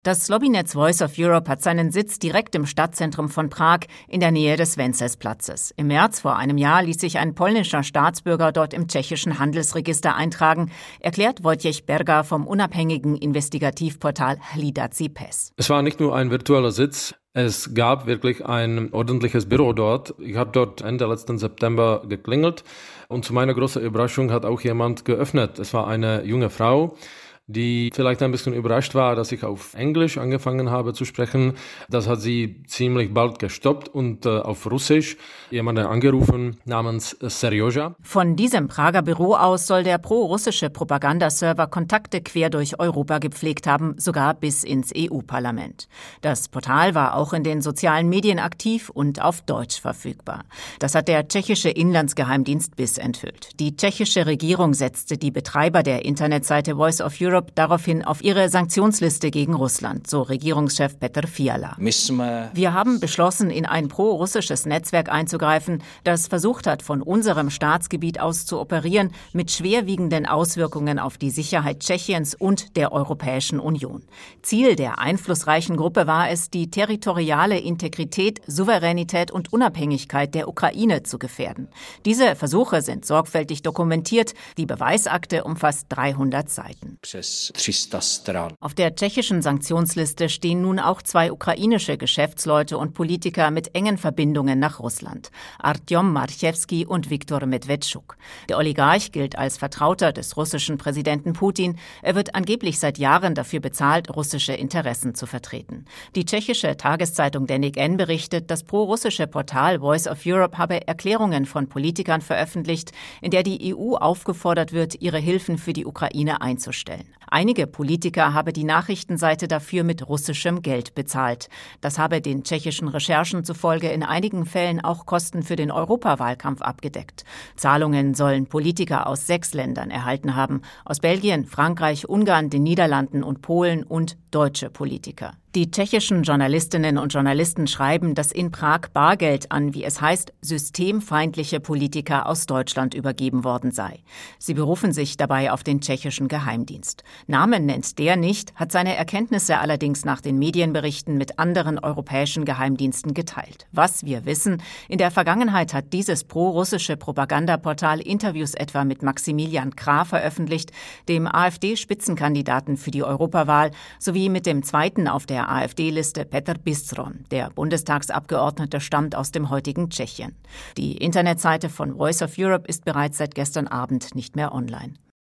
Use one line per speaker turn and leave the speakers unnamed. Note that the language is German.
Das Lobbynetz Voice of Europe hat seinen Sitz direkt im Stadtzentrum von Prag in der Nähe des Wencesplatzes. Im März vor einem Jahr ließ sich ein polnischer Staatsbürger dort im tschechischen Handelsregister eintragen, erklärt Wojciech Berga vom unabhängigen Investigativportal Hlidací-Pes.
Es war nicht nur ein virtueller Sitz, es gab wirklich ein ordentliches Büro dort. Ich habe dort Ende letzten September geklingelt und zu meiner großen Überraschung hat auch jemand geöffnet. Es war eine junge Frau, die vielleicht ein bisschen überrascht war, dass ich auf Englisch angefangen habe zu sprechen. Das hat sie ziemlich bald gestoppt und auf Russisch jemanden angerufen namens Serjoja.
Von diesem Prager Büro aus soll der pro-russische Propagandaserver Kontakte quer durch Europa gepflegt haben, sogar bis ins EU-Parlament. Das Portal war auch in den sozialen Medien aktiv und auf Deutsch verfügbar. Das hat der tschechische Inlandsgeheimdienst BIS enthüllt. Die tschechische Regierung setzte die Betreiber der Internetseite Voice of Europe daraufhin auf ihre Sanktionsliste gegen Russland, so Regierungschef Petr Fiala. Wir haben beschlossen, in ein pro-russisches Netzwerk einzugreifen, das versucht hat, von unserem Staatsgebiet aus zu operieren, mit schwerwiegenden Auswirkungen auf die Sicherheit Tschechiens und der Europäischen Union. Ziel der einflussreichen Gruppe war es, die territoriale Integrität, Souveränität und Unabhängigkeit der Ukraine zu gefährden. Diese Versuche sind sorgfältig dokumentiert. Die Beweisakte umfasst 300 Seiten. Auf der tschechischen Sanktionsliste stehen nun auch 2 ukrainische Geschäftsleute und Politiker mit engen Verbindungen nach Russland. Artjom Marchewski und Viktor Medvedchuk. Der Oligarch gilt als Vertrauter des russischen Präsidenten Putin. Er wird angeblich seit Jahren dafür bezahlt, russische Interessen zu vertreten. Die tschechische Tageszeitung Deník N berichtet, das pro-russische Portal Voice of Europe habe Erklärungen von Politikern veröffentlicht, in der die EU aufgefordert wird, ihre Hilfen für die Ukraine einzustellen. Einige Politiker habe die Nachrichtenseite dafür mit russischem Geld bezahlt. Das habe den tschechischen Recherchen zufolge in einigen Fällen auch Kosten für den Europawahlkampf abgedeckt. Zahlungen sollen Politiker aus 6 Ländern erhalten haben: aus Belgien, Frankreich, Ungarn, den Niederlanden und Polen und deutsche Politiker. Die tschechischen Journalistinnen und Journalisten schreiben, dass in Prag Bargeld an, wie es heißt, systemfeindliche Politiker aus Deutschland übergeben worden sei. Sie berufen sich dabei auf den tschechischen Geheimdienst. Namen nennt der nicht, hat seine Erkenntnisse allerdings nach den Medienberichten mit anderen europäischen Geheimdiensten geteilt. Was wir wissen: In der Vergangenheit hat dieses pro-russische Propagandaportal Interviews etwa mit Maximilian Krah veröffentlicht, dem AfD-Spitzenkandidaten für die Europawahl, sowie mit dem zweiten auf der AfD-Liste Petr Bistron. Der Bundestagsabgeordnete stammt aus dem heutigen Tschechien. Die Internetseite von Voice of Europe ist bereits seit gestern Abend nicht mehr online.